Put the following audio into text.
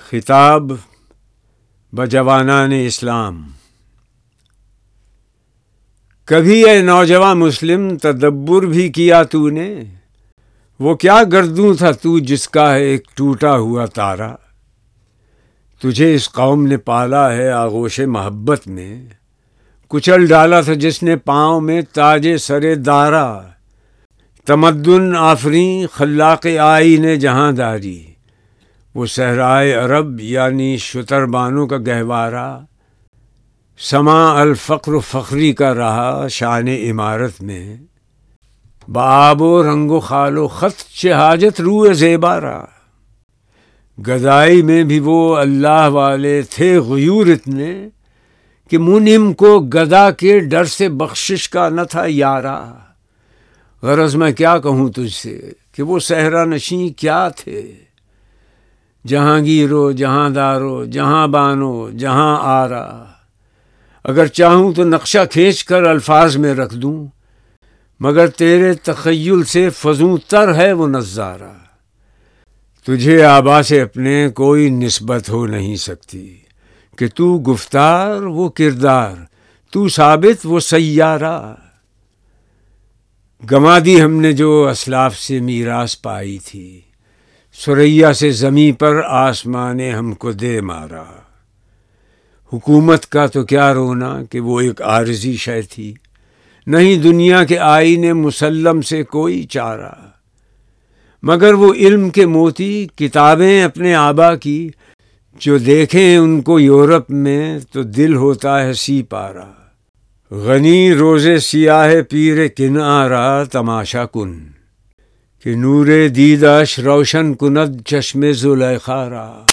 خطاب بجوانان اسلام۔ کبھی اے نوجواں مسلم تدبر بھی کیا تو نے؟ وہ کیا گردوں تھا تو جس کا ہے ایک ٹوٹا ہوا تارا۔ تجھے اس قوم نے پالا ہے آغوش محبت میں، کچل ڈالا تھا جس نے پاؤں میں تاج سر دارا۔ تمدن آفریں خلاق آئین جہاں داری، وہ صحرائے عرب یعنی شتربانوں کا گہوارہ۔ سماع الفقر فخری کا رہا شان عمارت میں، بآب و رنگ و خال و خط چہ حاجت روئے زیبارا۔ گدائی میں بھی وہ اللہ والے تھے غیور اتنے، کہ منعم کو گدا کے ڈر سے بخشش کا نہ تھا یارا۔ غرض میں کیا کہوں تجھ سے کہ وہ صحرا نشیں کیا تھے، جہانگیرو جہاں دارو جہاں بانو جہاں آرا۔ اگر چاہوں تو نقشہ کھینچ کر الفاظ میں رکھ دوں، مگر تیرے تخیل سے فزوں تر ہے وہ نظارہ۔ تجھے آبا سے اپنے کوئی نسبت ہو نہیں سکتی، کہ تو گفتار وہ کردار، تو ثابت وہ سیارہ۔ گما دی ہم نے جو اسلاف سے میراث پائی تھی، ثریا سے زمیں پر آسمان نے ہم کو دے مارا۔ حکومت کا تو کیا رونا کہ وہ ایک عارضی شے تھی، نہیں دنیا کے آئین مسلم سے کوئی چارہ۔ مگر وہ علم کے موتی کتابیں اپنے آبا کی، جو دیکھیں ان کو یورپ میں تو دل ہوتا ہے سی پارا۔ غنی روزے سیاہ پیر کنارا تماشا کن، کہ نور دیدش روشن کند چشم زلیخا را۔